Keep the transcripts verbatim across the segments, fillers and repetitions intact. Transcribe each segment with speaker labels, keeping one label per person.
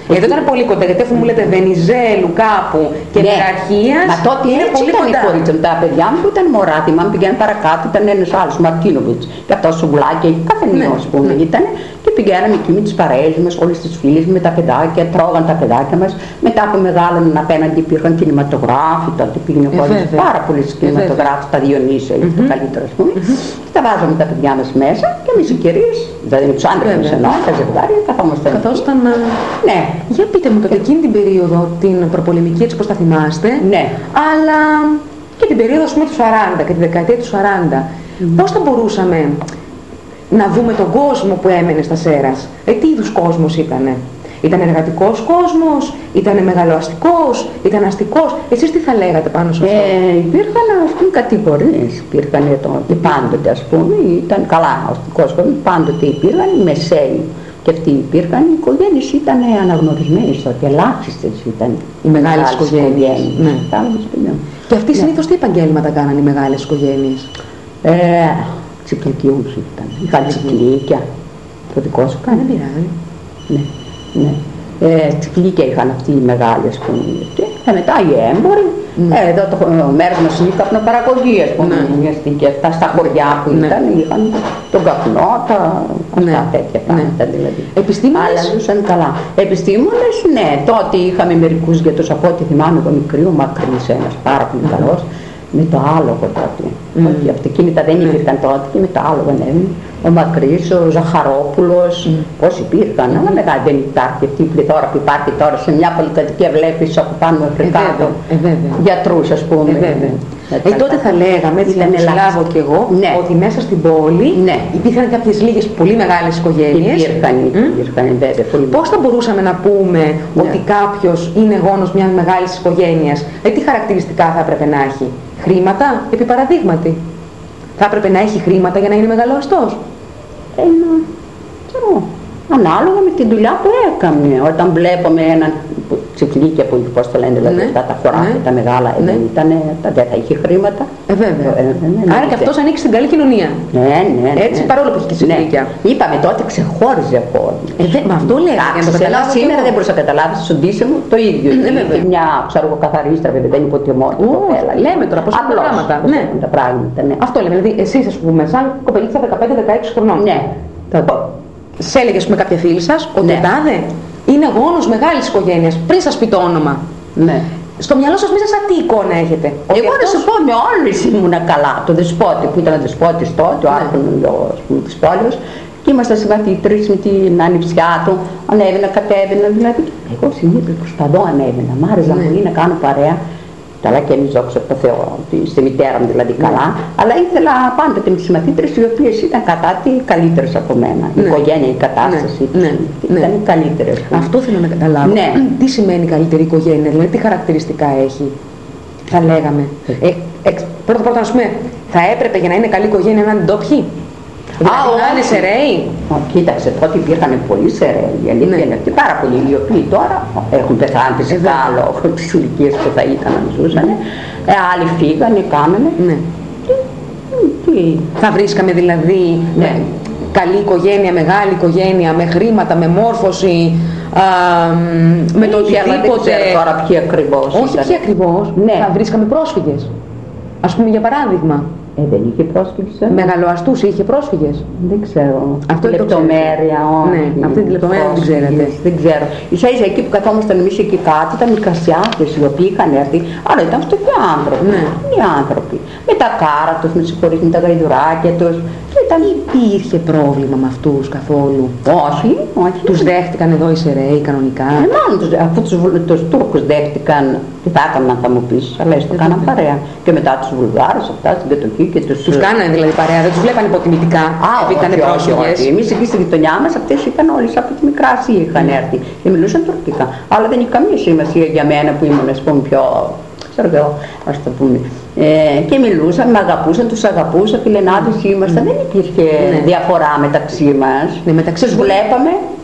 Speaker 1: Εδώ ήταν πολύ κοντά, γιατί αφού μου λέτε Βενιζέλου κάπου και
Speaker 2: ναι.
Speaker 1: Νεραρχία.
Speaker 2: Μα τότε είναι έτσι πολύ ήταν κοντά. Οι κορίτσια μου, τα παιδιά μου που ήταν μωρά, θυμάμαι πηγαίνουν παρακάτω, ήταν ένας άλλος Μαρτίνοβιτς, και αυτό σουβλάκια, καθενός, ας πούμε, ναι. Ήταν. Και πηγαίναμε εκεί με τις παρέες μας, όλες τις φίλες με τα παιδάκια, τρώγαν τα παιδάκια μας. Μετά που μεγάλωναν απέναντι υπήρχαν κινηματογράφοι, τότε πήγαινε ο κόσμος πάρα πολλοί κινηματογράφοι, τα Διονύσια, mm-hmm. το καλύτερο ας πούμε. Mm-hmm. Και τα βάζαμε τα παιδιά μας μέσα και εμείς οι κυρίες, δηλαδή με τους άντρες μας εννοώ, τα ζευγάρια, καθόμασταν.
Speaker 1: Καθόσταν.
Speaker 2: Ναι.
Speaker 1: Για πείτε μου τότε εκείνη την περίοδο, την προπολεμική έτσι πως τα θυμάστε,
Speaker 2: ναι.
Speaker 1: Αλλά και την περίοδο ας πούμε του σαράντα και τη δεκαετία του σαράντα, mm-hmm. πώς θα μπορούσαμε να δούμε τον κόσμο που έμενε στα Σέρας? Ε, τι είδους κόσμος ήτανε? Ήταν εργατικός κόσμος, ήταν μεγαλοαστικός, ήταν αστικός? Εσείς τι θα λέγατε πάνω σε αυτό?
Speaker 2: Ε, υπήρχαν ας πούμε κατηγορίες, υπήρχαν και πάντοτε ας πούμε, ήταν καλά αστικός κόσμος, πάντοτε υπήρχαν οι μεσαίοι. Και αυτοί υπήρχαν, οι οικογένειες ήταν αναγνωρισμένες τότε, ελάχιστες ήταν
Speaker 1: οι μεγάλες οικογένειες. Ναι. Και αυτοί
Speaker 2: ναι.
Speaker 1: συνήθως τι επαγγέλματα κάναν οι μεγάλες οικογένειες?
Speaker 2: Ε, Τσιπλικιούς ήταν, είχαν τσιπλίκια. Το δικό σου κάνει?
Speaker 1: Δεν πειράζει.
Speaker 2: Ναι, ναι. Ε, τσιπλίκια είχαν αυτοί οι μεγάλοι, ας πούμε. Και μετά οι έμποροι. Mm. Ε, εδώ το μέρος μας είναι η καπνοπαραγωγή, ας πούμε. Mm. Και αυτά στα χωριά που mm. ήταν, είχαν τον καπνό, τα αυτά mm. τέτοια πράγματα mm. δηλαδή.
Speaker 1: Επιστήμονες?
Speaker 2: Αλλά ζούσαν καλά. Επιστήμονες, ναι. Τότε είχαμε μερικούς γιατρούς, από ό,τι θυμάμαι, τον μικρή, ο Μακρύς, ένας πάρα πολύ mm. καλός. Με το άλογο τότε. Mm. Όχι, αυτοκίνητα δεν υπήρχαν mm. τότε και με το άλογο ανέβαινε. Ο Μακρύς, ο Ζαχαρόπουλος, mm. πώς υπήρχαν, mm. αλλά μεγάλη δεν υπάρχει αυτή η πληθώρα που υπάρχει τώρα σε μια πολυκατοικία, βλέπεις από πάνω μέχρι κάτω
Speaker 1: ε,
Speaker 2: γιατρούς ας πούμε.
Speaker 1: Ε, ε, τότε θα λέγαμε, έτσι να συλλάβω κι εγώ, ναι. ότι μέσα στην πόλη
Speaker 2: ναι.
Speaker 1: υπήρχαν κάποιες λίγες πολύ μεγάλες οικογένειες.
Speaker 2: Υπήρχαν, υπήρχαν mm. βέβαια πολύ.
Speaker 1: Πώς θα μπορούσαμε να πούμε
Speaker 2: ναι.
Speaker 1: ότι κάποιος είναι γόνος μιας μεγάλης οικογένειας? Ε, τι χαρακτηριστικά θα έπρεπε να έχει? Χρήματα, επί παραδείγματι. Θα έπρεπε να έχει χρήματα για να είναι μεγαλοαστός?
Speaker 2: Ε, ξέρω, ανάλογα με την δουλειά που έκανε. Όταν βλέπουμε έναν τσιφλίκια που, πώς το λένε, δηλαδή ναι, αυτά τα χωράκια, ναι, τα μεγάλα, ναι, δεν ήταν, δεν θα είχε χρήματα.
Speaker 1: Ε, βέβαια. Ε, ναι, ναι, άρα
Speaker 2: ναι,
Speaker 1: και αυτός ανήκει στην καλή κοινωνία.
Speaker 2: Ναι, ναι, ναι.
Speaker 1: Έτσι, παρόλο που έχει και τσιφλίκια.
Speaker 2: Ναι. Είπαμε τότε ξεχώριζε από όλους.
Speaker 1: Ε, δε, μα αυτό λέει.
Speaker 2: Σήμερα δεν μπορούσα να καταλάβεις, στον Τίσιμο το ίδιο.
Speaker 1: Ναι, ναι,
Speaker 2: και μια, ξέρω εγώ, καθαρίστρα, βέβαια, δεν υποτιμώ.
Speaker 1: Λέμε τώρα πώς είναι τα πράγματα.
Speaker 2: Τα πράγματα, ναι.
Speaker 1: Αυτό λέμε. Δηλαδή, εσείς, ας πούμε, σαν κοπελίτσα δεκαπέντε δεκαέξι χρονών.
Speaker 2: Ναι.
Speaker 1: Σε έλεγε, ας πούμε, κάποια φίλη σας ότι ναι, τάδε είναι γόνος μεγάλης οικογένειας, πριν σας πει το όνομα.
Speaker 2: Ναι.
Speaker 1: Στο μυαλό σας μέσα σαν τι εικόνα έχετε?
Speaker 2: Εγώ να σου πω, με όλες ήμουνα καλά. Το δεσπότη που ήταν ο δεσπότης τότε, ο άρχοντας της πόλης, και ήμασταν συμμαθήτρες με την ανιψιά του, ανέβαινα, κατέβαινα, δηλαδή. Εγώ συνήθως προς τα δω ανέβαινα, μ' άρεσε ναι, πολύ να κάνω παρέα. Καλά και εμείς δόξα τω Θεώ, στη μητέρα μου δηλαδή ναι, καλά, αλλά ήθελα πάντοτε με τις συμμαθήτρες οι οποίες ήταν κατά τι καλύτερες από μένα. Ναι. Η οικογένεια, η κατάσταση ναι, ναι, ήταν ναι, καλύτερες.
Speaker 1: Αυτό θέλω να καταλάβω. Ναι. Τι σημαίνει καλύτερη οικογένεια, δηλαδή τι χαρακτηριστικά έχει, θα λέγαμε. Ε, ε, πρώτα πρώτα, ας πούμε, θα έπρεπε για να είναι καλή οικογένεια να είναι ντόπιοι? Δηλαδή να είναι σεραίοι?
Speaker 2: Κοίταξε, τότε υπήρχαν πολλοί σεραίοι, η αλήθεια είναι αυτή, πάρα πολλοί, οι οποίοι τώρα έχουν πεθάνει φυσικά λόγω της ηλικίας που θα ήταν να ζούσαν. Ε, άλλοι φύγανε, κάμενε.
Speaker 1: Ναι.
Speaker 2: Τι,
Speaker 1: θα βρίσκαμε δηλαδή
Speaker 2: ναι,
Speaker 1: καλή οικογένεια, μεγάλη οικογένεια, με χρήματα, με μόρφωση, α, με το οτιδήποτε.
Speaker 2: Δεν ξέρω τώρα ποιοι ακριβώς.
Speaker 1: Όχι ποιοι ακριβώς, ναι, θα βρίσκαμε πρόσφυγες. Ας πούμε για παράδειγμα.
Speaker 2: Ε, δεν είχε πρόσφυγες.
Speaker 1: Μεγαλοαστούς είχε πρόσφυγες.
Speaker 2: Δεν ξέρω.
Speaker 1: Αυτό
Speaker 2: τη λεπτομέρεια, όχι.
Speaker 1: Ναι, αυτή τη λεπτομέρεια δεν ξέρετε.
Speaker 2: Δεν ξέρω. Ίσα ίσα εκεί που καθόμασταν εμείς εκεί κάτω ήταν μικρασιάτες οι οποίοι είχαν έρθει, αλλά ήταν φτωχοί άνθρωποι.
Speaker 1: Ναι.
Speaker 2: Οι άνθρωποι. Με τα κάρα τους, με συγχωρείς, με τα γαϊδουράκια τους.
Speaker 1: Ήταν... Υπήρχε πρόβλημα με αυτούς καθόλου?
Speaker 2: Όχι, όχι.
Speaker 1: Τους δέχτηκαν εδώ οι σεραίοι κανονικά?
Speaker 2: Ε, μάλλον τους, αφού τους, τους Τούρκους δέχτηκαν, τι θα έκαναν θα μου πεις, αλλά έτσι το κάναν παρέα. Και μετά τους Βουλγάρους, αυτά στην κατοχή και τους...
Speaker 1: Τους κάνανε δηλαδή παρέα, δεν τους βλέπαν υποτιμητικά?
Speaker 2: Α, όχι, ήταν όχι, όχι. Εμείς εκεί στη γειτονιά μας αυτές είχαν όλες από τη Μικρά Ασία είχαν έρθει και μιλούσαν τουρκικά. Αλλά δεν είχε καμία σημασία για μένα που ήμουν, ας πούμε, πιο... ξέρω εγώ, ας το πούμε. Ε, και μιλούσαν, με αγαπούσαν, τους αγαπούσα, φιλενάδες ήμασταν, δεν υπήρχε ναι, διαφορά μεταξύ μας.
Speaker 1: Ναι, μεταξύ
Speaker 2: τους βλέπαμε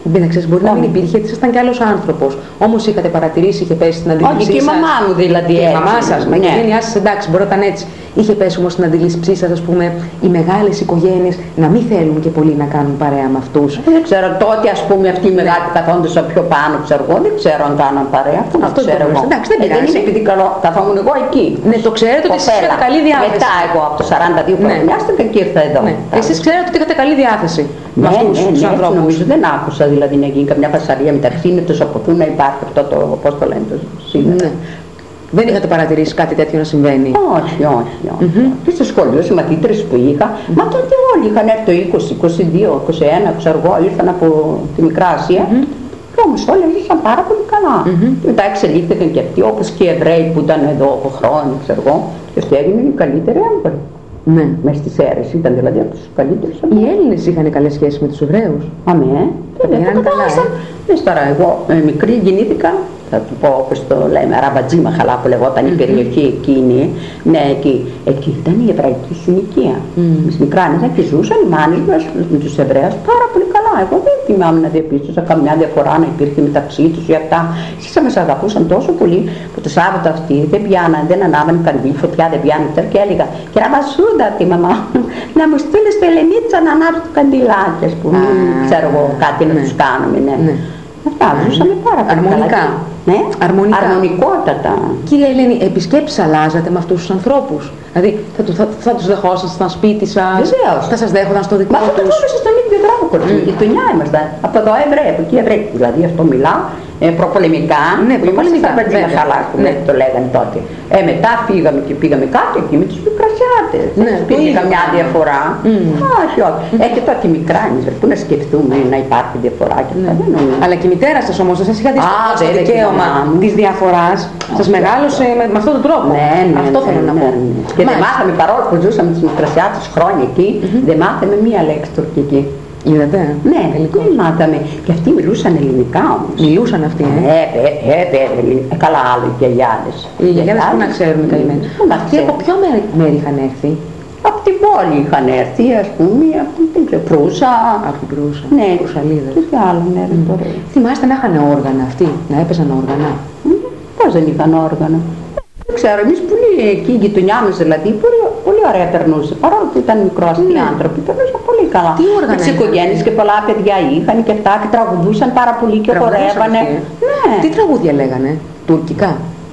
Speaker 1: Δεν ξέρεις, μπορεί να μην υπήρχε, γιατί ήσασταν κι άλλος άνθρωπος. Όμως είχατε παρατηρήσει, είχε πέσει στην αντίληψή σας.
Speaker 2: Όχι, και η μαμά μου δηλαδή.
Speaker 1: Και η μαμά σας, με η οικογένειά σας, εντάξει, μπορεί να ήταν έτσι. Είχε πέσει όμως στην αντίληψή σας, ας πούμε, οι μεγάλες οικογένειες να μην θέλουν και πολύ να κάνουν παρέα με αυτούς.
Speaker 2: Δεν ξέρω, τότε ας πούμε αυτοί οι μεγάλοι καθόντουσαν πιο πάνω, ξέρω εγώ, δεν ξέρω αν κάναν παρέα. Αυτό, αυτό ξέρω εγώ.
Speaker 1: Εντάξει, δεν πειράζει.
Speaker 2: Ε, δεν είναι επειδή καλό, καθόμουν εγώ εκεί.
Speaker 1: Ναι, το ξέρετε ότι εσείς είχατε καλή διάθεση.
Speaker 2: Μετά εγώ από το σαράντα δύο χρονιάστηκα και ήρθα εδώ.
Speaker 1: Ναι. Εσείς ξέρετε ότι είχατε καλή διάθεση με αυτούς τους ανθρώπους.
Speaker 2: Νομίζω δεν άκουσα δηλαδή να γίνει καμιά φασαρία μεταξύ είναι τους από πού να υπάρχει αυτό το, πώς το λένε το σήμερα.
Speaker 1: Δεν είχατε παρατηρήσει κάτι τέτοιο να συμβαίνει?
Speaker 2: Όχι, όχι, όχι. Mm-hmm. Και στο σχολείο, οι μαθήτρες που είχα, mm-hmm. μα τότε όλοι είχαν έρθει το είκοσι, είκοσι δύο, είκοσι ένα, ξέρω εγώ, ήρθαν από τη Μικρά Ασία. Mm-hmm. Και όμως όλοι ζήσαν πάρα πολύ καλά. Mm-hmm. Και μετά εξελίχθηκαν και αυτοί, όπως και οι Εβραίοι που ήταν εδώ από χρόνια, ξέρω εγώ, και αυτοί έγιναν οι καλύτεροι έμποροι.
Speaker 1: Ναι.
Speaker 2: Μες στις αίρες ήταν δηλαδή από τους καλύτερους.
Speaker 1: Οι Έλληνες είχαν καλές σχέσεις με τους Εβραίους?
Speaker 2: Αμέ,
Speaker 1: δεν το κατάλαβα.
Speaker 2: Δες τώρα, εγώ ε, μικρή γεννήθηκα, θα του πω όπως το λέμε, Ραμπατζή Μαχαλά που λεγόταν η περιοχή εκείνη, ναι, εκεί, εκεί ήταν η εβραϊκή συνοικία. Εμείς μικράνιζαν και ζούσαν οι μάνες μας με τους Εβραίους πάρα πολύ καλά. Εγώ δεν θυμάμαι να διαπίστωσα καμιά διαφορά να υπήρχε μεταξύ τους ή αυτά. Ίσα μας αγαπούσαν τόσο πολύ που το Σάββατο αυτοί δεν πιάναν, δεν ανάβανε καρδί, φωτιά δεν πιάναν και έλεγα και Ραβασούντα τη μαμά να μου στείλει στο Ελενίτσα να ανάψει το καντιλάκι, ας πούμε, ξέρω εγώ κάτι να τους κάνουμε, ναι. Αυτά, ζούσαμε πάρα πολύ
Speaker 1: αρμονικά.
Speaker 2: Ναι,
Speaker 1: αρμονικά.
Speaker 2: Αρμονικότατα.
Speaker 1: Κύριε Ελένη, επισκέψεις αλλάζατε με αυτούς τους ανθρώπους? Δηλαδή θα, του, θα, θα τους δεχόσασταν σπίτι σας?
Speaker 2: Βεβαίως.
Speaker 1: Θα σας δέχονταν στο δικό τους?
Speaker 2: Μα θα καθόμαστε στον ίδιο δρόμο, κορίτσι. Η γειτονιά ήμασταν. Από εδώ Εβραίοι, από εκεί Εβραίοι. Δηλαδή αυτό μιλάω ε, προπολεμικά.
Speaker 1: Ναι, προπολεμικά.
Speaker 2: Στα Μαχαλά, ναι. Το λέγανε τότε. Ε, μετά φύγαμε και πήγαμε κάτω εκεί με τους μικρασιάτες.
Speaker 1: Ναι,
Speaker 2: πήγε καμιά διαφορά. Mm. Όχι, όχι. Mm. Ε, και τότε μικρά εμείς, πού να σκεφτούμε να υπάρχει διαφορά και αυτά.
Speaker 1: Ναι. Αλλά και η μητέρα σας όμως, δεν σας είχα δει στο δικαίωμα της διαφοράς. Σας μεγάλωσε με, με αυτόν τον τρόπο.
Speaker 2: Ναι, ναι,
Speaker 1: αυτό
Speaker 2: ναι,
Speaker 1: θέλω
Speaker 2: ναι,
Speaker 1: να πω.
Speaker 2: Ναι, ναι. Και δεν μάθαμε, παρόλο που ζούσαμε τις μικρασιάτες χρόνια εκεί, mm-hmm. δεν μάθαμε μία λέξη τουρκική.
Speaker 1: Είδατε?
Speaker 2: Ναι, δεν μάθαμε. Και αυτοί μιλούσαν ελληνικά όμως.
Speaker 1: Μιλούσαν αυτοί, ε?
Speaker 2: Ναι, ε, ε, ε, καλά άλλο οι γιαγιάδες.
Speaker 1: Οι γιαγιάδες που να ξέρουν καλυμμένοι. Αυτοί από ποιο μέρη είχαν έρθει?
Speaker 2: Από την πόλη είχαν έρθει, ας πούμε, από την Προύσα.
Speaker 1: Από την Προύσα,
Speaker 2: ναι,
Speaker 1: Προυσαλίδες.
Speaker 2: Και τι άλλο μέρη mm. τώρα.
Speaker 1: Θυμάστε να είχαν όργανα αυτοί, να έπαιζαν όργανα?
Speaker 2: Mm. Πώς δεν είχαν όργανα? Δεν ξέρω, εμείς πολύ εκεί η γειτονιά μας δηλαδή, πολύ, πολύ ωραία περνούσε. Παρόλο που ήταν μικροαστοί mm. άνθρωποι, περνούσαν πολύ καλά.
Speaker 1: Τι όργανα?
Speaker 2: Τις οικογένειες και πολλά παιδιά είχαν και αυτά και τραγουδούσαν πάρα πολύ και χορεύανε.
Speaker 1: Ναι. Τι τραγούδια λέγανε, τουρκικά?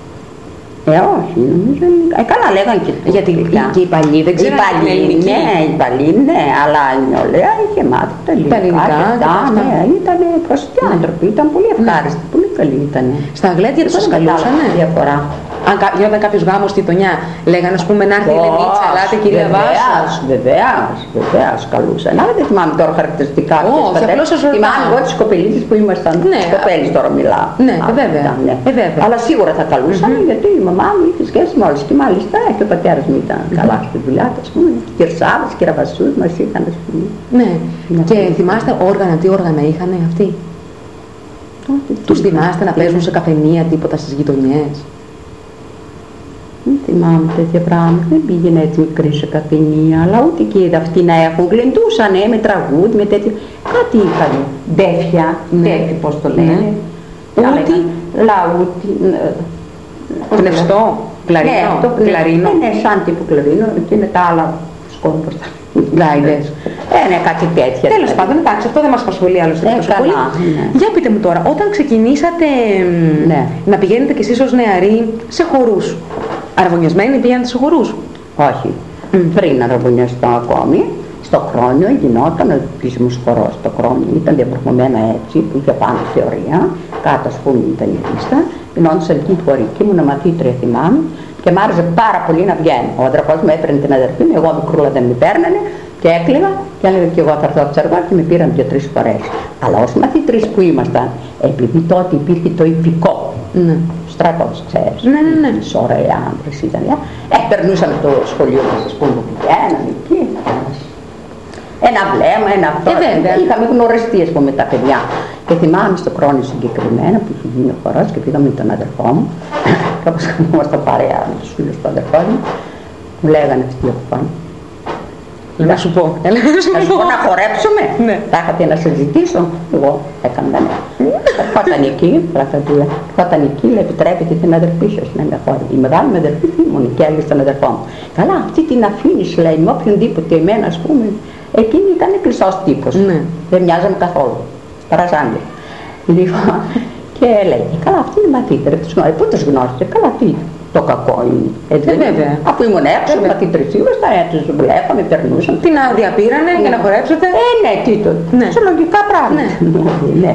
Speaker 2: Ε, όχι, νομίζω. Ε, καλά λέγανε και τουρκικά.
Speaker 1: Γιατί και οι παλιοί δεν ξέρουν την ελληνική.
Speaker 2: Ναι, οι παλιοί, ναι, αλλά η νεολαία είχε μάθει τα ελληνικά και αυτά, ναι, ήταν προσιτοί άνθρωποι, ήταν πολύ ευχάριστοι, πολύ καλοί ήταν.
Speaker 1: Στα γλέντια τους σας καλούσανε?
Speaker 2: Διαφορά.
Speaker 1: Αν γινόταν κάποιος γάμος στη γειτονιά, λέγανε ας πούμε να έρθει η Ελενίτσα, ελάτε κυρία Βάσος.
Speaker 2: Βεβαίως, βεβαίως καλούσαν. Αλλά δεν θυμάμαι τώρα χαρακτηριστικά.
Speaker 1: Όχι, απλώς σας ρωτάω.
Speaker 2: Θυμάμαι εγώ τις κοπελίτσες που ήμασταν.
Speaker 1: Ναι,
Speaker 2: κοπέλες τώρα μιλάω.
Speaker 1: Ναι, βέβαια.
Speaker 2: Ναι.
Speaker 1: Ε, βέβαια.
Speaker 2: Αλλά σίγουρα θα καλούσαν mm-hmm. γιατί η μαμά μου είχε σχέση με όλες. Και μάλιστα και ο πατέρας μου ήταν mm-hmm. καλά στη δουλειά του, ας πούμε. Κυρσάδες και ραβασούς μας είχαν, ας πούμε.
Speaker 1: Ναι. Και θυμάστε όργανα, τι όργανα είχαν αυτοί? Τους θυμάστε να παίζουν σε καφενεία τίποτα στις γειτονιές?
Speaker 2: Δεν θυμάμαι τέτοια πράγματα, δεν πήγαινε έτσι μικρή σε καφενεία, αλλά ούτε και αυτοί να έχουν. Γλεντούσανε με τραγούδι, με τέτοιο. Κάτι είχαν. Ντέφια,
Speaker 1: ναι.
Speaker 2: ντέφι, πώς το λένε.
Speaker 1: Ούτι.
Speaker 2: Λαούτι.
Speaker 1: Πνευστό, κλαρίνο.
Speaker 2: Ναι, το κλαρίνο. Ναι, ναι, σαν τύπου κλαρίνο και είναι τα άλλα σκόνπορτα.
Speaker 1: Γκάιδες.
Speaker 2: Ε, ναι, κάτι τέτοια.
Speaker 1: Τέλος πάντων, εντάξει, αυτό δεν μας απασχολεί άλλωστε
Speaker 2: ε,
Speaker 1: τόσο πολύ.
Speaker 2: Ναι.
Speaker 1: Για πείτε μου τώρα, όταν ξεκινήσατε
Speaker 2: ναι.
Speaker 1: να πηγαίνετε κι εσείς ως νεαροί σε χορούς, αραβωνιασμένοι πήγαινατε σε χορούς?
Speaker 2: Όχι. Mm. Πριν αραβωνιαστώ ακόμη, στο Χρόνιο γινόταν ο επίσημος χορός. Το Χρόνιο ήταν διαπραγμένα έτσι, που είχε πάνω θεωρία, κάτω ας πούμε ήταν η πίστα. Γινόντουσαν εκεί χωρική, ήμουν μαθήτρια θυμάμαι. Και μ' άρεσε πάρα πολύ να βγαίνω. Ο αδερφός μου έπαιρνε την αδερφή μου, εγώ μικρούλα δεν με παίρνανε και έκλαιγα και έλεγα και εγώ θα έρθω από τσαργά και με πήραν δύο-τρεις φορές. Αλλά ως μαθήτρες που ήμασταν, επειδή τότε υπήρχε το υπηκό,
Speaker 1: ναι.
Speaker 2: στρατός, ξέρεις,
Speaker 1: ναι, ναι, ναι.
Speaker 2: τις ωραίοι άντρες ήταν, ε, περνούσαμε το σχολείο μας, ας πούμε, που πηγαίναμε εκεί. Ένα βλέμμα, ένα αυτό.
Speaker 1: Ε,
Speaker 2: είχαμε γνωριστεί, ας πούμε, τα παιδιά. Και θυμάμαι στο Χρόνιο συγκεκριμένα που είχε γίνει ο χορός και πήγαμε με τον αδερφό μου. Και όπως καθόμασταν παρέα με τους φίλους του αδερφού μου, μου λέγανε αυτοί από πάνω.
Speaker 1: Να σου πω.
Speaker 2: Να σου πω να χορέψουμε.
Speaker 1: Ναι.
Speaker 2: Θα είχατε να συζητήσω. Εγώ έκανα ναι. Ερχόταν εκεί, πλατατούλα. Ερχόταν εκεί, λέει, επιτρέπετε την αδερφή σας να με χώρει. Η μεγάλη με αδερφή ήμουν και έλεγε στον αδερφό μου. Καλά, αυτή την αφήνεις, λέει, με οποιονδήποτε εμένα, ας πούμε. Εκείνη ήταν κλειστός τύπος.
Speaker 1: Ναι.
Speaker 2: Δεν μοιάζαμε καθόλου. Παραζάνια. Λοιπόν, και λέει, καλά, αυτή είναι η μαθήτρια. Πού τους γνώρισε, καλά, τι. Το κακό είναι. Έτσι,
Speaker 1: ε, βέβαια.
Speaker 2: Αφού ήμουν έξω, με την τρισίβαστα, τους βλέπαμε, περνούσαν.
Speaker 1: Την άδεια πήρανε για να χορέψετε.
Speaker 2: Ε, ναι, τι το.
Speaker 1: Ναι.
Speaker 2: Σε λογικά πράγματα.
Speaker 1: Ναι.
Speaker 2: Ναι.